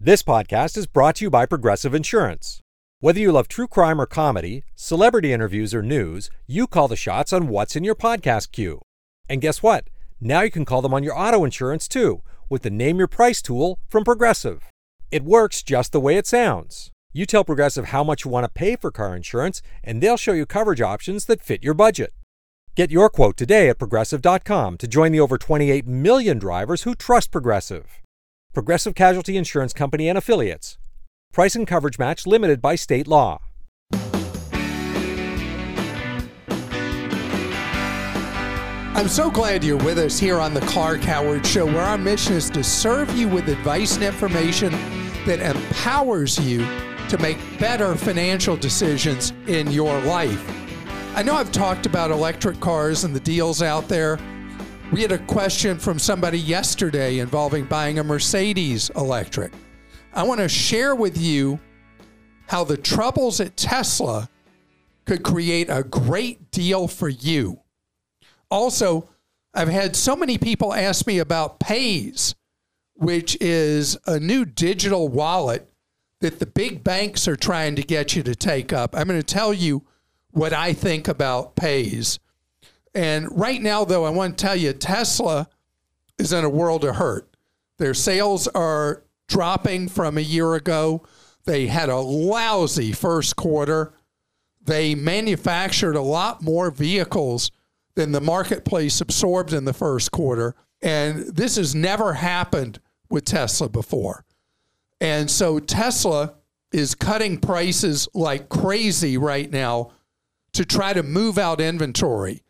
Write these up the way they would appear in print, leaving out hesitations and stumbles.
This podcast is brought to you by Progressive Insurance. Whether you love true crime or comedy, celebrity interviews or news, you call the shots on what's in your podcast queue. And guess what? Now you can call them on your auto insurance too, with the Name Your Price tool from Progressive. It works just the way it sounds. You tell Progressive how much you want to pay for car insurance, and they'll show you coverage options that fit your budget. Get your quote today at Progressive.com to join the over 28 million drivers who trust Progressive. Progressive Casualty Insurance Company and Affiliates. Price and coverage match limited by state law. I'm so glad you're with us here on the Clark Howard Show, where our mission is to serve you with advice and information that empowers you to make better financial decisions in your life. I know I've talked about electric cars and the deals out there. We had a question from somebody yesterday involving buying a Mercedes electric. I want to share with you how the troubles at Tesla could create a great deal for you. Also, I've had so many people ask me about Paze, which is a new digital wallet that the big banks are trying to get you to take up. I'm going to tell you what I think about Paze. And right now, though, I want to tell you, Tesla is in a world of hurt. Their sales are dropping from a year ago. They had a lousy first quarter. They manufactured a lot more vehicles than the marketplace absorbed in the first quarter. And this has never happened with Tesla before. And so Tesla is cutting prices like crazy right now to try to move out inventory.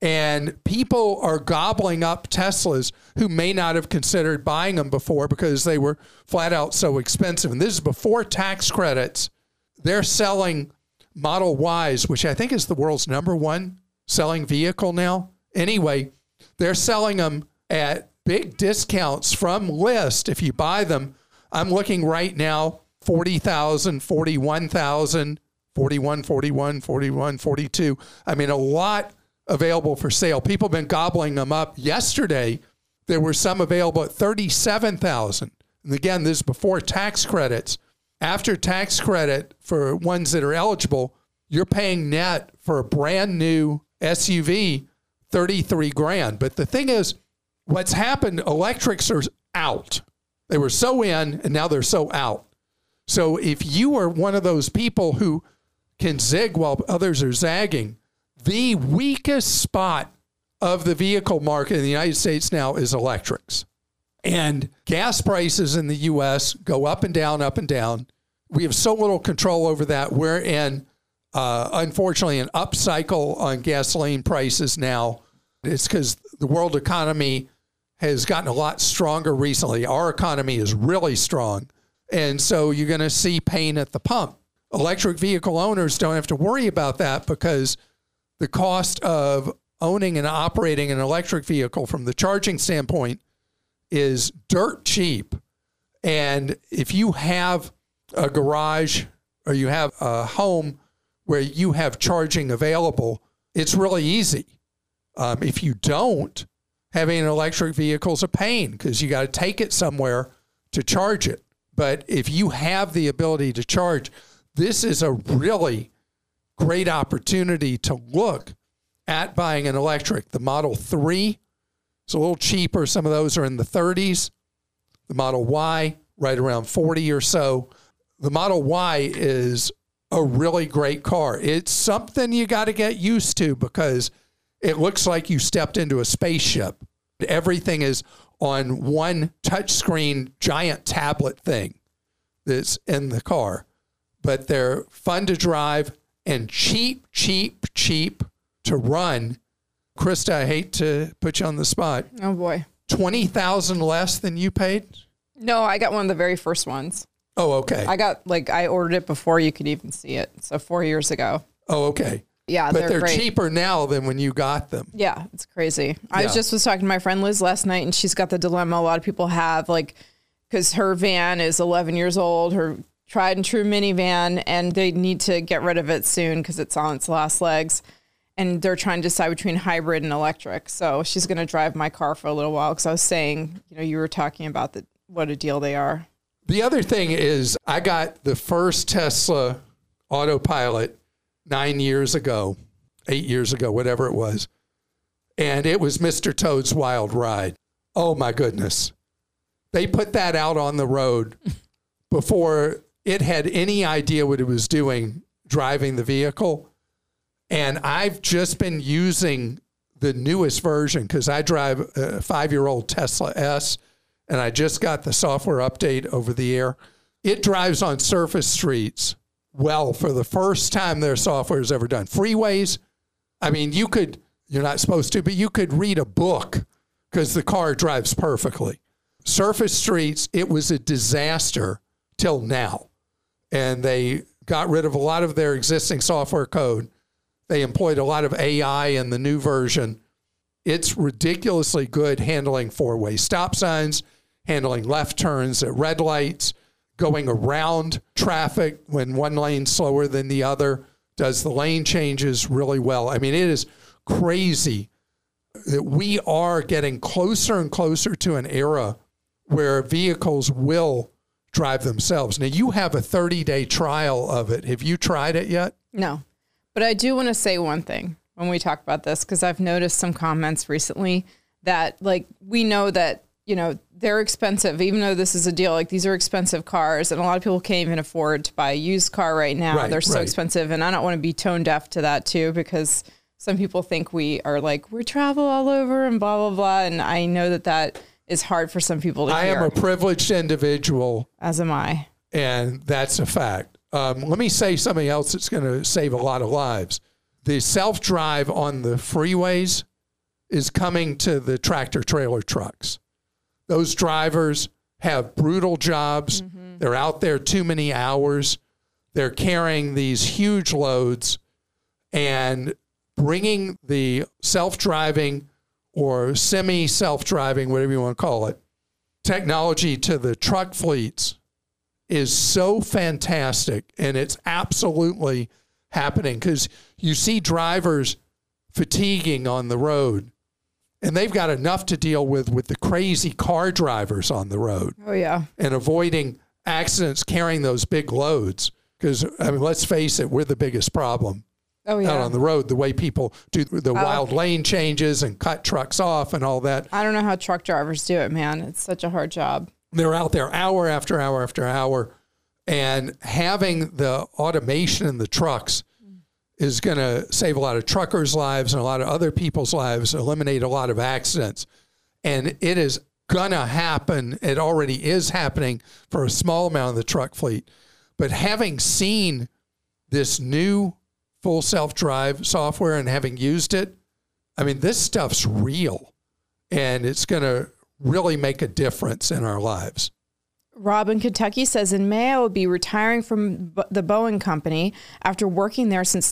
And people are gobbling up Teslas who may not have considered buying them before because they were flat out so expensive. And this is before tax credits. They're selling Model Ys, which I think is the world's #1 selling vehicle now. Anyway, they're selling them at big discounts from list. If you buy them, I'm looking right now, $40,000, $41,000, $41,000, $41,000, $41,000, $42,000. I mean, a lot available for sale. People have been gobbling them up. Yesterday, there were some available at $37,000. And again, this is before tax credits. After tax credit for ones that are eligible, you're paying net for a brand new SUV, $33,000. But the thing is, what's happened, electrics are out. They were so in, and now they're so out. So if you are one of those people who can zig while others are zagging, the weakest spot of the vehicle market in the United States now is electrics. And gas prices in the U.S. go up and down, up and down. We have so little control over that. We're in, unfortunately, an upcycle on gasoline prices now. It's because the world economy has gotten a lot stronger recently. Our economy is really strong. And so you're going to see pain at the pump. Electric vehicle owners don't have to worry about that because the cost of owning and operating an electric vehicle from the charging standpoint is dirt cheap. And if you have a garage or you have a home where you have charging available, it's really easy. If you don't, having an electric vehicle is a pain because you got to take it somewhere to charge it. But if you have the ability to charge, this is a really great opportunity to look at buying an electric. The Model 3 is a little cheaper. Some of those are in the 30s. The Model Y, right around 40 or so. The Model Y is a really great car. It's something you got to get used to because it looks like you stepped into a spaceship. Everything is on one touchscreen giant tablet thing that's in the car. But they're fun to drive and cheap to run. Krista, I hate to put you on the spot. Oh, boy. $20,000 less than you paid? No, I got one of the very first ones. Oh, okay. I ordered it before you could even see it. So 4 years ago. Oh, okay. Yeah, but they're great. cheaper now than when you got them. Yeah, it's crazy. I was talking to my friend Liz last night, and she's got the dilemma a lot of people have, because her van is 11 years old, her tried and true minivan, and they need to get rid of it soon because it's on its last legs. And they're trying to decide between hybrid and electric. So she's going to drive my car for a little while because I was saying, you were talking about what a deal they are. The other thing is I got the first Tesla Autopilot 8 years ago, whatever it was. And it was Mr. Toad's Wild Ride. Oh, my goodness. They put that out on the road before it had any idea what it was doing, driving the vehicle. And I've just been using the newest version because I drive a 5-year-old Tesla S, and I just got the software update over the air. It drives on surface streets well for the first time their software has ever done. Freeways, I mean, you're not supposed to, but you could read a book because the car drives perfectly. Surface streets, it was a disaster till now. And they got rid of a lot of their existing software code. They employed a lot of AI in the new version. It's ridiculously good handling four-way stop signs, handling left turns at red lights, going around traffic when one lane's slower than the other, does the lane changes really well. I mean, it is crazy that we are getting closer and closer to an era where vehicles will drive themselves. Now, you have a 30-day trial of it. Have you tried it yet? No. But I do want to say one thing when we talk about this, because I've noticed some comments recently that, like, we know that, you know, they're expensive, even though this is a deal. Like, these are expensive cars, and a lot of people can't even afford to buy a used car right now. Right, they're so expensive. And I don't want to be tone deaf to that, too, because some people think we are like, we travel all over and blah, blah, blah. And I know that that is hard for some people to hear. I am a privileged individual. As am I. And that's a fact. Let me say something else that's going to save a lot of lives. The self-drive on the freeways is coming to the tractor-trailer trucks. Those drivers have brutal jobs. Mm-hmm. They're out there too many hours. They're carrying these huge loads, and bringing the self-driving or semi-self-driving, whatever you want to call it, technology to the truck fleets is so fantastic, and it's absolutely happening because you see drivers fatiguing on the road, and they've got enough to deal with the crazy car drivers on the road. Oh, yeah. And avoiding accidents carrying those big loads because, I mean, let's face it, we're the biggest problem. Oh, yeah. Out on the road, the way people do the wild lane changes and cut trucks off and all that. I don't know how truck drivers do it, man. It's such a hard job. They're out there hour after hour after hour, and having the automation in the trucks is going to save a lot of truckers' lives and a lot of other people's lives, eliminate a lot of accidents. And it is going to happen. It already is happening for a small amount of the truck fleet. But having seen this new full self-drive software and having used it, I mean, this stuff's real, and it's going to really make a difference in our lives. Rob in Kentucky says, in May, I will be retiring from the Boeing company after working there since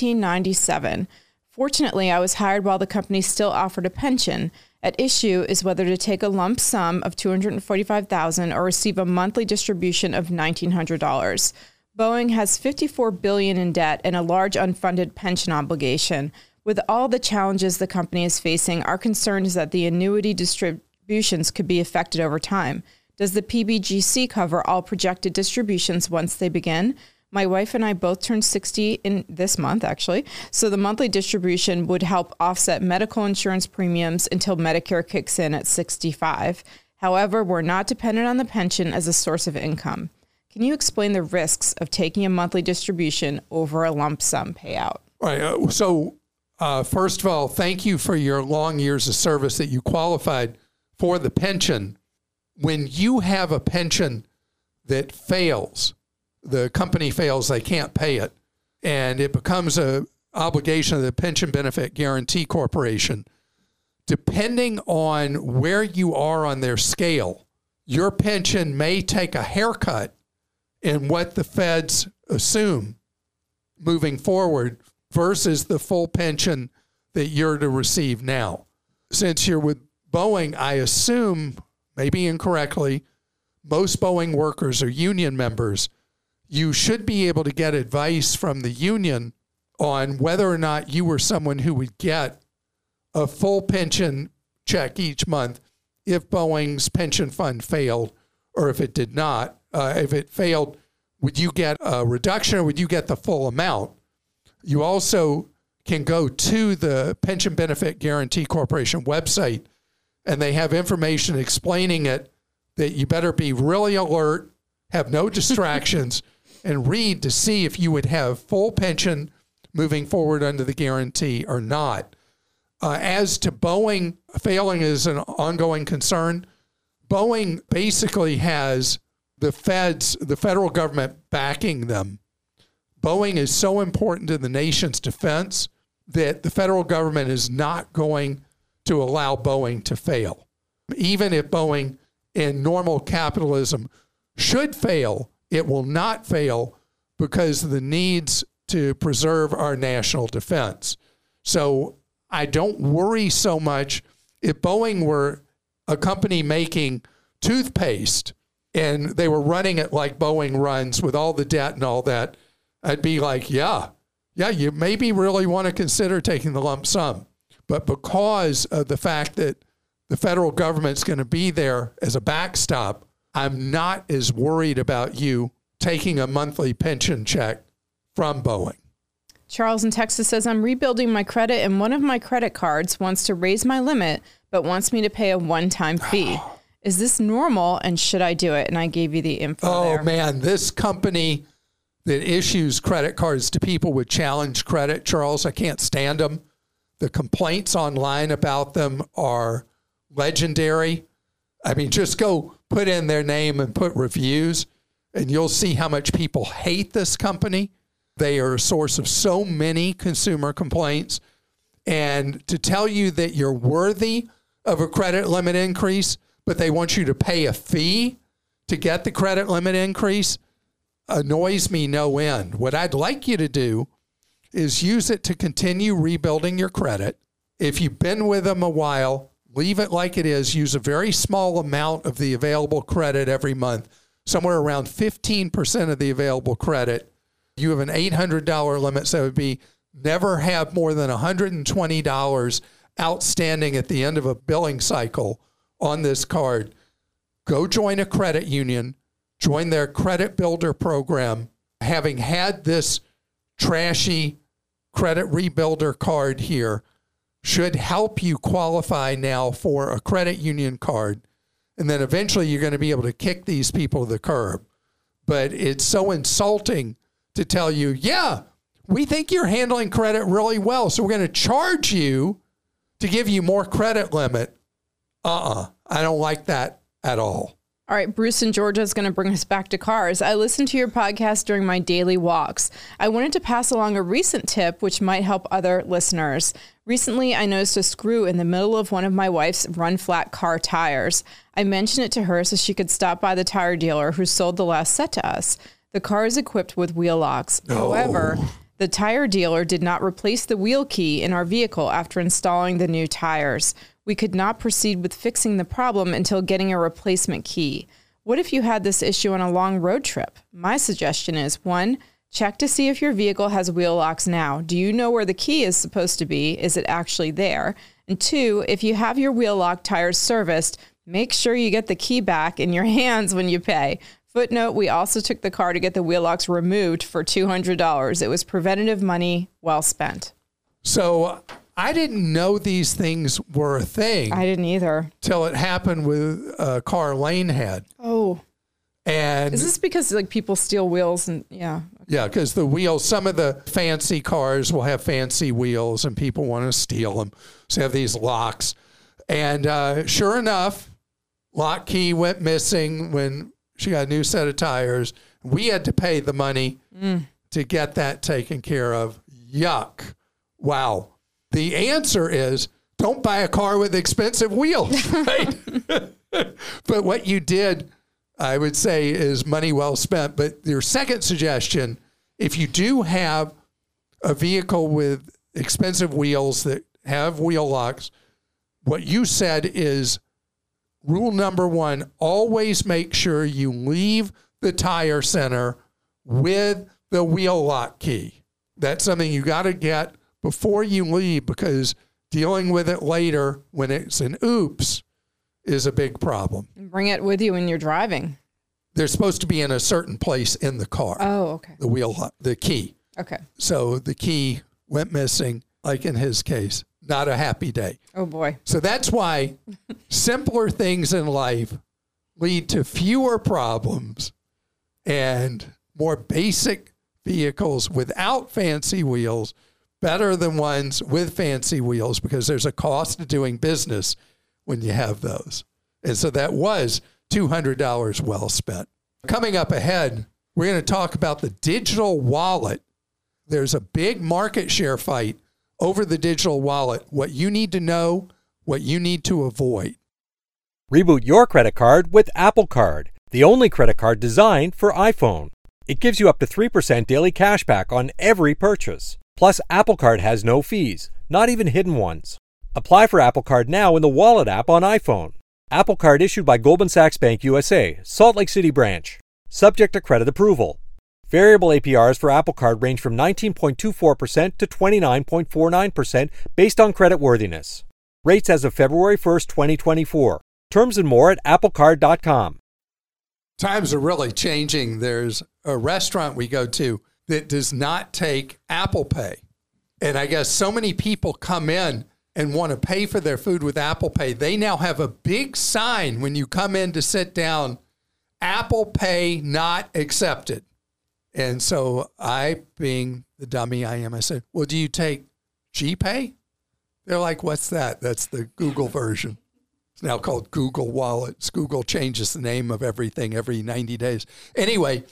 1997. Fortunately, I was hired while the company still offered a pension. At issue is whether to take a lump sum of $245,000 or receive a monthly distribution of $1,900. Boeing has $54 billion in debt and a large unfunded pension obligation. With all the challenges the company is facing, our concern is that the annuity distributions could be affected over time. Does the PBGC cover all projected distributions once they begin? My wife and I both turned 60 in this month, actually, so the monthly distribution would help offset medical insurance premiums until Medicare kicks in at 65. However, we're not dependent on the pension as a source of income. Can you explain the risks of taking a monthly distribution over a lump sum payout? All right. So first of all, thank you for your long years of service that you qualified for the pension. When you have a pension that fails, the company fails, they can't pay it, and it becomes an obligation of the Pension Benefit Guaranty Corporation, depending on where you are on their scale, your pension may take a haircut in what the feds assume moving forward versus the full pension that you're to receive now. Since you're with Boeing, I assume, maybe incorrectly, most Boeing workers are union members. You should be able to get advice from the union on whether or not you were someone who would get a full pension check each month if Boeing's pension fund failed or if it did not. if it failed, would you get a reduction or would you get the full amount? You also can go to the Pension Benefit Guaranty Corporation website, and they have information explaining it, that you better be really alert, have no distractions, and read to see if you would have full pension moving forward under the guarantee or not. As to Boeing failing is an ongoing concern, Boeing basically has the federal government backing them. Boeing is so important to the nation's defense that the federal government is not going to allow Boeing to fail. Even if Boeing in normal capitalism should fail, it will not fail because of the needs to preserve our national defense. So I don't worry so much. If Boeing were a company making toothpaste and they were running it like Boeing runs with all the debt and all that, I'd be like, yeah, you maybe really want to consider taking the lump sum. But because of the fact that the federal government's going to be there as a backstop, I'm not as worried about you taking a monthly pension check from Boeing. Charles in Texas says, I'm rebuilding my credit and one of my credit cards wants to raise my limit, but wants me to pay a one-time fee. Is this normal and should I do it? And I gave you the info there. Oh, man, this company that issues credit cards to people with challenge credit, Charles, I can't stand them. The complaints online about them are legendary. I mean, just go put in their name and put reviews, and you'll see how much people hate this company. They are a source of so many consumer complaints. And to tell you that you're worthy of a credit limit increase, but they want you to pay a fee to get the credit limit increase, annoys me no end. What I'd like you to do is use it to continue rebuilding your credit. If you've been with them a while, leave it like it is. Use a very small amount of the available credit every month, somewhere around 15% of the available credit. You have an $800 limit, so it would be never have more than $120 outstanding at the end of a billing cycle on this card. Go join a credit union, join their credit builder program. Having had this trashy credit rebuilder card here should help you qualify now for a credit union card. And then eventually you're going to be able to kick these people to the curb. But it's so insulting to tell you, yeah, we think you're handling credit really well, so we're going to charge you to give you more credit limit. I don't like that at all. All right, Bruce in Georgia is going to bring us back to cars. I listen to your podcast during my daily walks. I wanted to pass along a recent tip which might help other listeners. Recently, I noticed a screw in the middle of one of my wife's run-flat car tires. I mentioned it to her so she could stop by the tire dealer who sold the last set to us. The car is equipped with wheel locks. However, the tire dealer did not replace the wheel key in our vehicle after installing the new tires. We could not proceed with fixing the problem until getting a replacement key. What if you had this issue on a long road trip? My suggestion is, 1, check to see if your vehicle has wheel locks now. Do you know where the key is supposed to be? Is it actually there? And 2, if you have your wheel lock tires serviced, make sure you get the key back in your hands when you pay. Footnote, we also took the car to get the wheel locks removed for $200. It was preventative money well spent. So I didn't know these things were a thing. I didn't either. Till it happened with a car Lane had. Oh. And is this because like people steal wheels and Yeah, because the wheels, some of the fancy cars will have fancy wheels and people want to steal them. So they have these locks. And sure enough, lock key went missing when she got a new set of tires. We had to pay the money to get that taken care of. Yuck. Wow. The answer is don't buy a car with expensive wheels, right? But what you did, I would say, is money well spent. But your second suggestion, if you do have a vehicle with expensive wheels that have wheel locks, what you said is rule number 1, always make sure you leave the tire center with the wheel lock key. That's something you got to get before you leave, because dealing with it later when it's an oops is a big problem. Bring it with you when you're driving. they're supposed to be in a certain place in the car. Oh, okay. The key. Okay. So the key went missing, like in his case. Not a happy day. Oh, boy. So that's why simpler things in life lead to fewer problems and more basic vehicles without fancy wheels, better than ones with fancy wheels, because there's a cost to doing business when you have those. And so that was $200 well spent. Coming up ahead, we're going to talk about the digital wallet. There's a big market share fight over the digital wallet, what you need to know, what you need to avoid. Reboot your credit card with Apple Card, the only credit card designed for iPhone. It gives you up to 3% daily cash back on every purchase. Plus, Apple Card has no fees, not even hidden ones. Apply for Apple Card now in the Wallet app on iPhone. Apple Card issued by Goldman Sachs Bank USA, Salt Lake City branch. Subject to credit approval. Variable APRs for Apple Card range from 19.24% to 29.49% based on creditworthiness. Rates as of February 1st, 2024. Terms and more at applecard.com. Times are really changing. There's a restaurant we go to that does not take Apple Pay. And I guess so many people come in and want to pay for their food with Apple Pay. They now have a big sign when you come in to sit down, Apple Pay not accepted. And so I, being the dummy I am, I said, well, do you take GPay? They're like, what's that? That's the Google version. It's now called Google Wallet. Google changes the name of everything every 90 days. Anyway,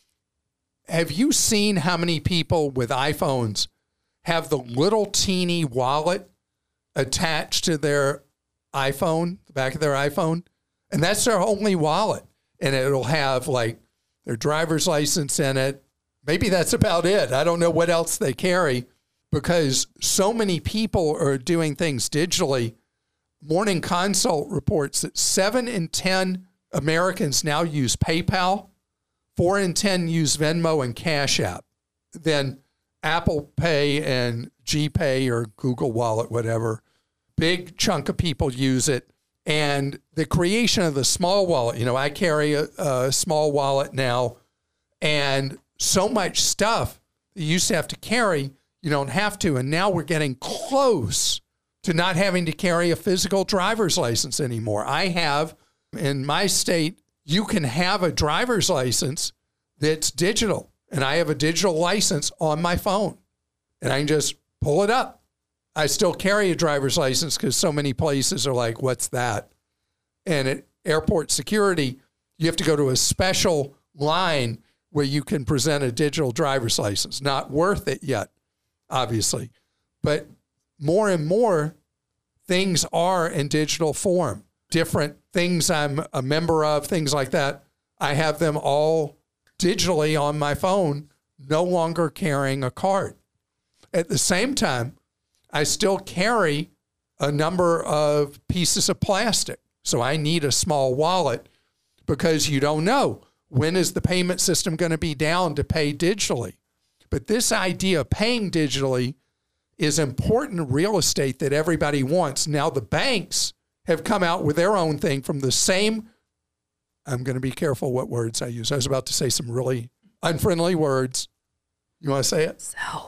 have you seen how many people with iPhones have the little teeny wallet attached to their iPhone, the back of their iPhone? And that's their only wallet. And it'll have like their driver's license in it. Maybe that's about it. I don't know what else they carry because so many people are doing things digitally. Morning Consult reports that 7 in 10 Americans now use PayPal, 4 in 10 use Venmo and Cash App. Then Apple Pay and GPay or Google Wallet, whatever, big chunk of people use it. And the creation of the small wallet, I carry a small wallet now, and so much stuff you used to have to carry, you don't have to. And now we're getting close to not having to carry a physical driver's license anymore. I have, in my state, you can have a driver's license that's digital, and I have a digital license on my phone, and I can just pull it up. I still carry a driver's license because so many places are like, what's that? And at airport security, you have to go to a special line where you can present a digital driver's license. Not worth it yet, obviously. But more and more things are in digital form. Different things I'm a member of, things like that, I have them all digitally on my phone, no longer carrying a card. At the same time, I still carry a number of pieces of plastic. So I need a small wallet because you don't know when is the payment system going to be down to pay digitally. But this idea of paying digitally is important real estate that everybody wants. Now the banks have come out with their own thing from the same, I'm going to be careful what words I use. I was about to say some really unfriendly words. You want to say it?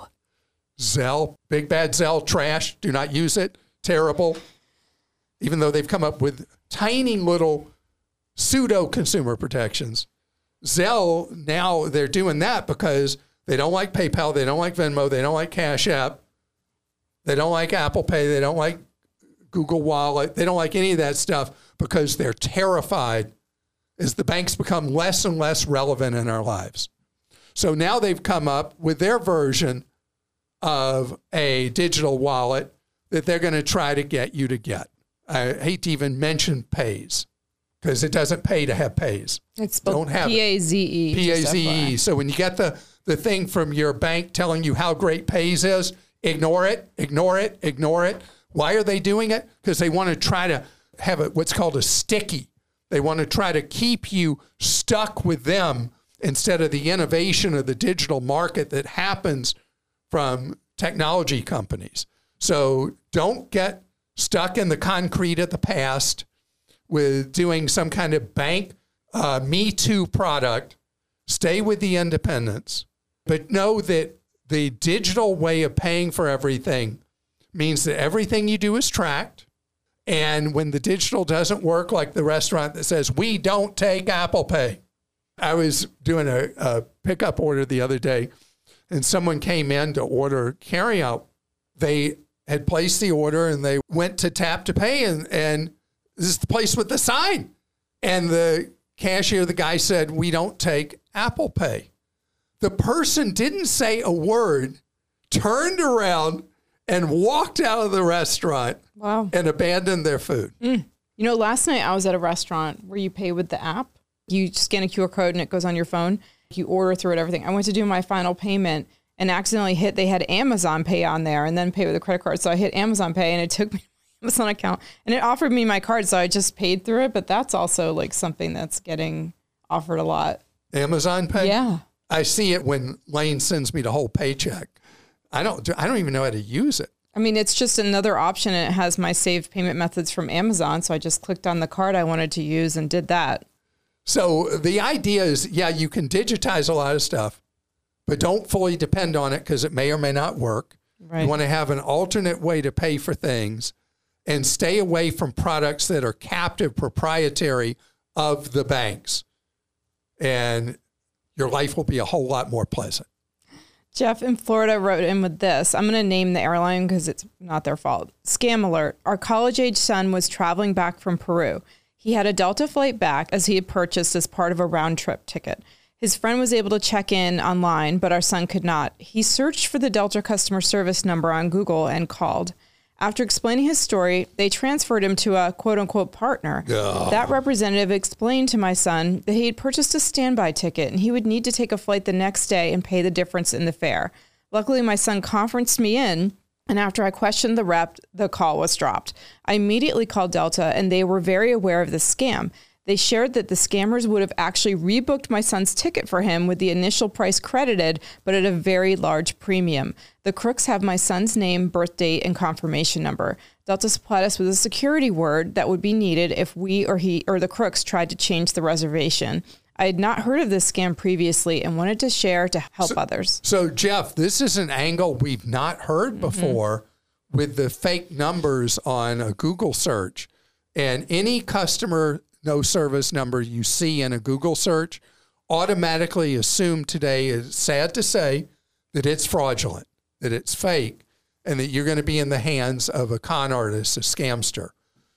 Zelle, big bad Zelle, trash, do not use it, terrible. Even though they've come up with tiny little pseudo consumer protections. Zelle, now they're doing that because they don't like PayPal, they don't like Venmo, they don't like Cash App, they don't like Apple Pay, they don't like Google Wallet, they don't like any of that stuff because they're terrified as the banks become less and less relevant in our lives. So now they've come up with their version of a digital wallet that they're going to try to get you to get. I hate to even mention Paze because it doesn't pay to have Paze. It's spelled P-A-Z-E. P-A-Z-E. So when you get the thing from your bank telling you how great Paze is, ignore it, ignore it, ignore it. Why are they doing it? Because they want to try to have what's called a sticky. They want to try to keep you stuck with them instead of the innovation of the digital market that happens from technology companies. So don't get stuck in the concrete of the past with doing some kind of bank Me Too product. Stay with the independents, but know that the digital way of paying for everything means that everything you do is tracked. And when the digital doesn't work, like the restaurant that says, we don't take Apple Pay. I was doing a pickup order the other day, and someone came in to order carryout. They had placed the order, and they went to tap to pay, and this is the place with the sign. And the cashier, the guy said, we don't take Apple Pay. The person didn't say a word, turned around, and walked out of the restaurant. Wow. And abandoned their food. You know, last night I was at a restaurant where you pay with the app. You scan a QR code and it goes on your phone. You order through it, everything. I went to do my final payment and accidentally they had Amazon Pay on there and then pay with a credit card. So I hit Amazon Pay and it took me my Amazon account and it offered me my card. So I just paid through it. But that's also like something that's getting offered a lot. Amazon Pay? Yeah. I see it when Lane sends me the whole paycheck. I don't even know how to use it. I mean, it's just another option. And it has my saved payment methods from Amazon. So I just clicked on the card I wanted to use and did that. So the idea is, yeah, you can digitize a lot of stuff, but don't fully depend on it because it may or may not work. Right. You want to have an alternate way to pay for things and stay away from products that are captive proprietary of the banks. And your life will be a whole lot more pleasant. Jeff in Florida wrote in with this. I'm going to name the airline because it's not their fault. Scam alert. Our college-age son was traveling back from Peru. He had a Delta flight back as he had purchased as part of a round-trip ticket. His friend was able to check in online, but our son could not. He searched for the Delta customer service number on Google and called. After explaining his story, they transferred him to a quote-unquote partner. That representative explained to my son that he had purchased a standby ticket and he would need to take a flight the next day and pay the difference in the fare. Luckily, my son conferenced me in, and after I questioned the rep, the call was dropped. I immediately called Delta, and they were very aware of the scam. They shared that the scammers would have actually rebooked my son's ticket for him with the initial price credited, but at a very large premium. The crooks have my son's name, birth date, and confirmation number. Delta supplied us with a security word that would be needed if we or he or the crooks tried to change the reservation. I had not heard of this scam previously and wanted to share to help others. So, Jeff, this is an angle we've not heard before with the fake numbers on a Google search. And any customer no service number you see in a Google search, automatically assume today, is sad to say, that it's fraudulent, that it's fake, and that you're going to be in the hands of a con artist, a scamster.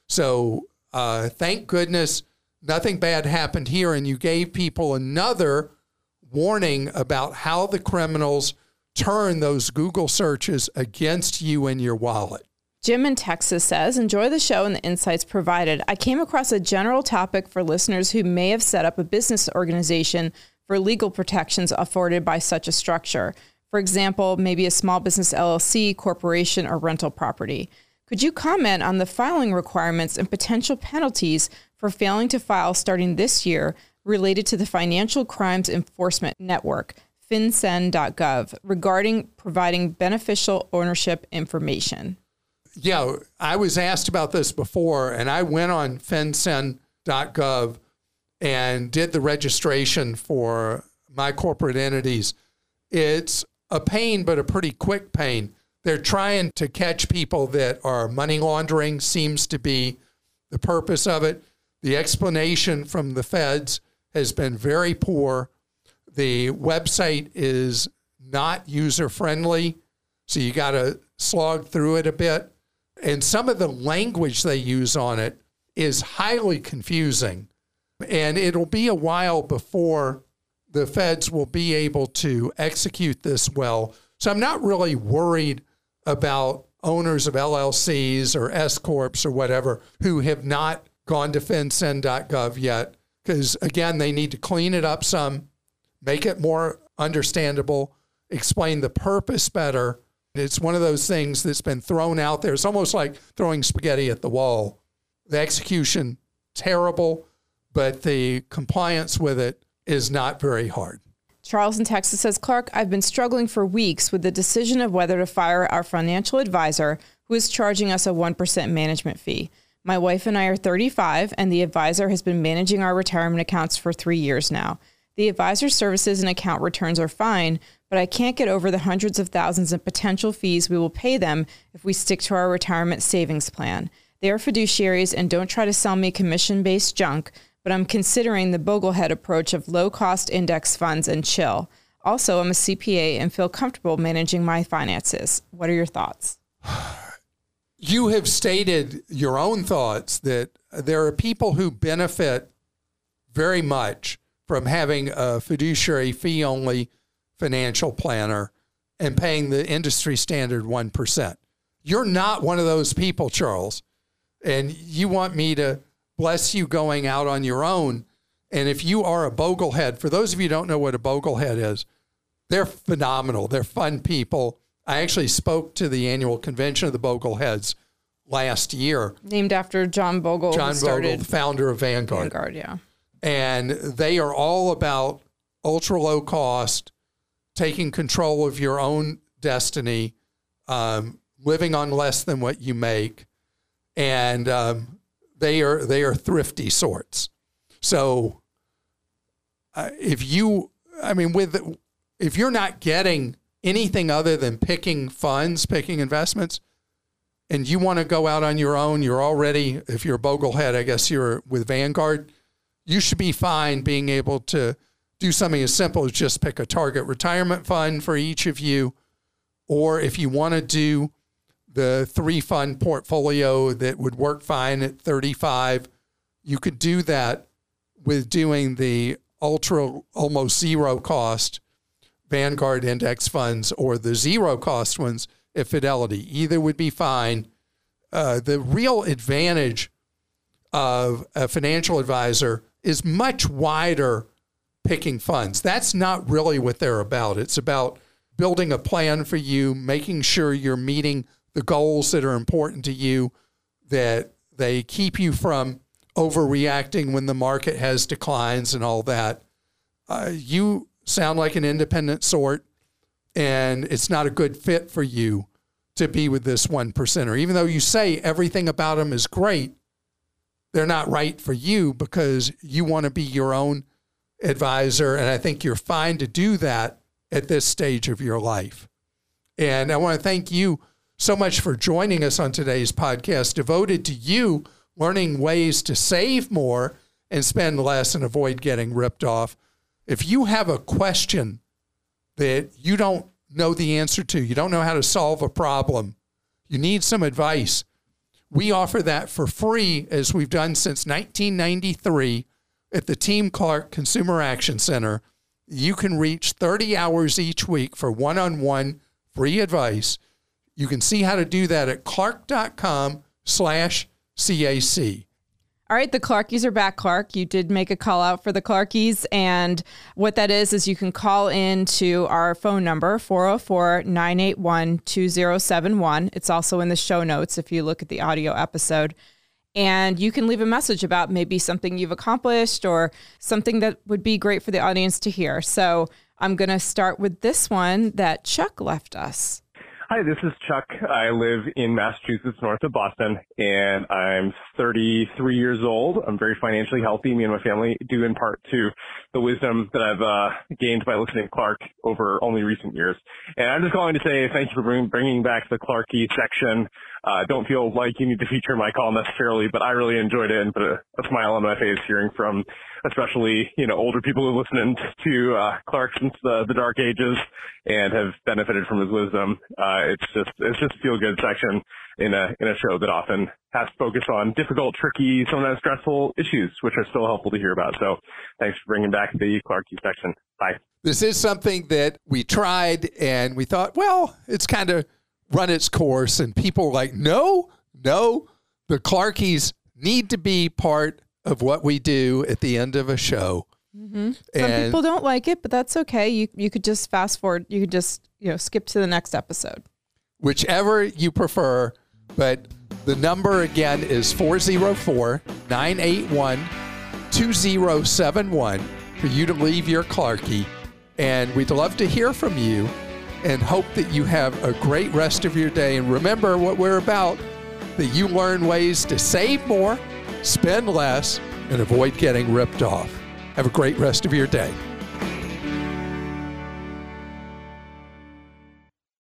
So thank goodness nothing bad happened here, and you gave people another warning about how the criminals turn those Google searches against you and your wallet. Jim in Texas says, enjoy the show and the insights provided. I came across a general topic for listeners who may have set up a business organization for legal protections afforded by such a structure. For example, maybe a small business LLC, corporation, or rental property. Could you comment on the filing requirements and potential penalties for failing to file starting this year related to the Financial Crimes Enforcement Network, FinCEN.gov, regarding providing beneficial ownership information? Yeah, I was asked about this before, and I went on FinCEN.gov and did the registration for my corporate entities. It's a pain, but a pretty quick pain. They're trying to catch people that are money laundering, seems to be the purpose of it. The explanation from the feds has been very poor. The website is not user-friendly, so you got to slog through it a bit. And some of the language they use on it is highly confusing. And it'll be a while before the feds will be able to execute this well. So I'm not really worried about owners of LLCs or S-Corps or whatever who have not gone to FinCEN.gov yet. Because, again, they need to clean it up some, make it more understandable, explain the purpose better. It's one of those things that's been thrown out there. It's almost like throwing spaghetti at the wall. The execution, terrible, but the compliance with it is not very hard. Charles in Texas says, Clark, I've been struggling for weeks with the decision of whether to fire our financial advisor who is charging us a 1% management fee. My wife and I are 35, and the advisor has been managing our retirement accounts for 3 years now. The advisor's services and account returns are fine, but I can't get over the hundreds of thousands in potential fees we will pay them if we stick to our retirement savings plan. They are fiduciaries and don't try to sell me commission-based junk, but I'm considering the Boglehead approach of low-cost index funds and chill. Also, I'm a CPA and feel comfortable managing my finances. What are your thoughts? You have stated your own thoughts that there are people who benefit very much from having a fiduciary fee-only financial planner and paying the industry standard 1%. You're not one of those people, Charles, and you want me to bless you going out on your own. And if you are a Boglehead, for those of you who don't know what a Boglehead is, they're phenomenal. They're fun people. I actually spoke to the annual convention of the Bogleheads last year. Named after John Bogle. John Bogle, the founder of Vanguard. Vanguard, yeah. And they are all about ultra low cost, taking control of your own destiny, living on less than what you make. And they are thrifty sorts. So if you're not getting anything other than picking funds, picking investments, and you want to go out on your own, you're already, if you're a Boglehead, I guess you're with Vanguard, you should be fine being able to do something as simple as just pick a target retirement fund for each of you. Or if you want to do the 3-fund portfolio that would work fine at 35, you could do that with doing the almost zero cost Vanguard index funds or the zero cost ones at Fidelity. Either would be fine. The real advantage of a financial advisor is much wider picking funds. That's not really what they're about. It's about building a plan for you, making sure you're meeting the goals that are important to you, that they keep you from overreacting when the market has declines and all that. You sound like an independent sort, and it's not a good fit for you to be with this 1%er. Even though you say everything about them is great, they're not right for you because you want to be your own advisor, and I think you're fine to do that at this stage of your life. And I want to thank you so much for joining us on today's podcast, devoted to you learning ways to save more and spend less and avoid getting ripped off. If you have a question that you don't know the answer to, you don't know how to solve a problem, you need some advice, we offer that for free, as we've done since 1993 at the Team Clark Consumer Action Center. You can reach 30 hours each week for one-on-one free advice. You can see how to do that at clark.com/CAC. All right, the Clarkies are back, Clark. You did make a call out for the Clarkies, and what that is you can call in to our phone number, 404-981-2071. It's also in the show notes if you look at the audio episode. And you can leave a message about maybe something you've accomplished or something that would be great for the audience to hear. So I'm going to start with this one that Chuck left us. Hi, this is Chuck. I live in Massachusetts, north of Boston, and I'm 33 years old. I'm very financially healthy. Me and my family, due in part to the wisdom that I've gained by listening to Clark over only recent years. And I'm just calling to say thank you for bringing back the Clarky section. Don't feel like you need to feature my call necessarily, but I really enjoyed it and put a smile on my face hearing from especially, older people who listened to Clark since the dark ages and have benefited from his wisdom. It's just a feel-good section in a show that often has to focus on difficult, tricky, sometimes stressful issues, which are still helpful to hear about. So thanks for bringing back the Clarky section. Bye. This is something that we tried and we thought, well, it's kind of run its course, and people were like, no, the Clarkies need to be part of what we do at the end of a show. Mm-hmm. Some people don't like it, but that's okay. You could just fast forward. You could just skip to the next episode. Whichever you prefer, but the number again is 404-981-2071 for you to leave your Clarky, and we'd love to hear from you and hope that you have a great rest of your day. And remember what we're about. that you learn ways to save more, spend less, and avoid getting ripped off. Have a great rest of your day.